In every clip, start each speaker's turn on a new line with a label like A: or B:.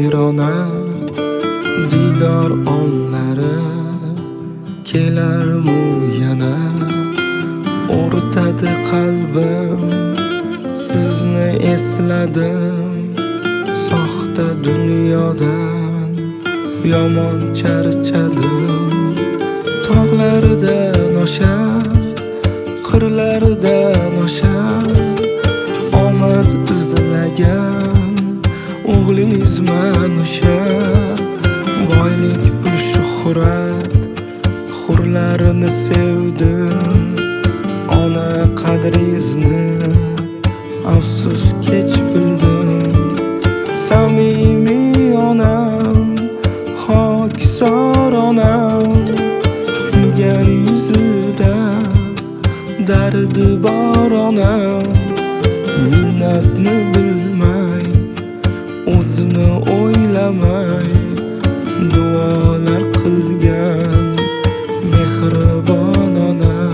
A: vayrona, diydor onlari kelarmu yana. O'rtadi qalbim, sizni esladim, soxta dunyodan yomon charchadim. Tog'laridan oshar, qirlaridan oshar, omad izlagan o'g'lizman o'sha. Boylik pul shuhrat hurlarini sevdim, ona qadringizni afsus kech bildim. Samimiy onam, xokisor onam, kulgan yuzida dardi bor onam. Minnatni bilmay, o'zini o'ylamay, duolar qilgan mehribon onam.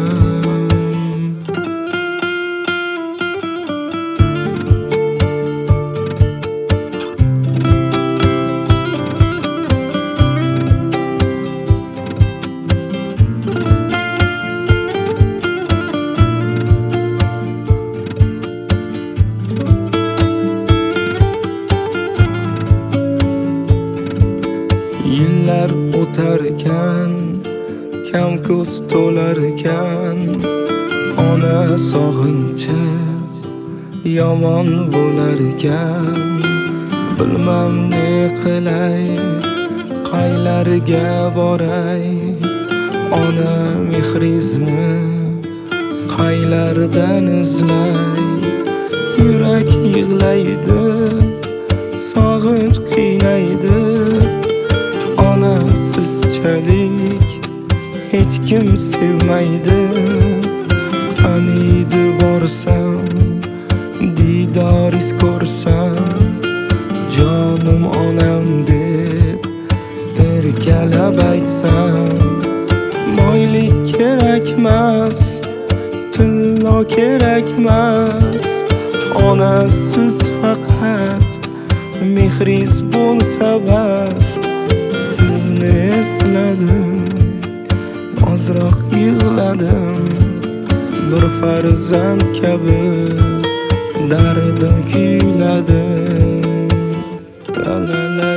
A: Yillar o'tarkan, kam ko'z to'larkan, ona sog'inchi yomon bo'larkan. Bilmam ne qilay, qaylarga boray, ona mehringizni qaylardan izlay. Yurak yig'laydi, sog'inch qiynaydi, ona sizchalik hech kim sevmaydi. Qaniydi borsam, diydoringiz ko'rsam, jonim onam deb erkalab aytsam. Boylik kerakmas, tillo kerakmas, ona siz faqat mehringiz bo'lsa bas. Sizni esladim, ozroq yig'ladim, bir farzand kabi dardim kuyladim. La la la.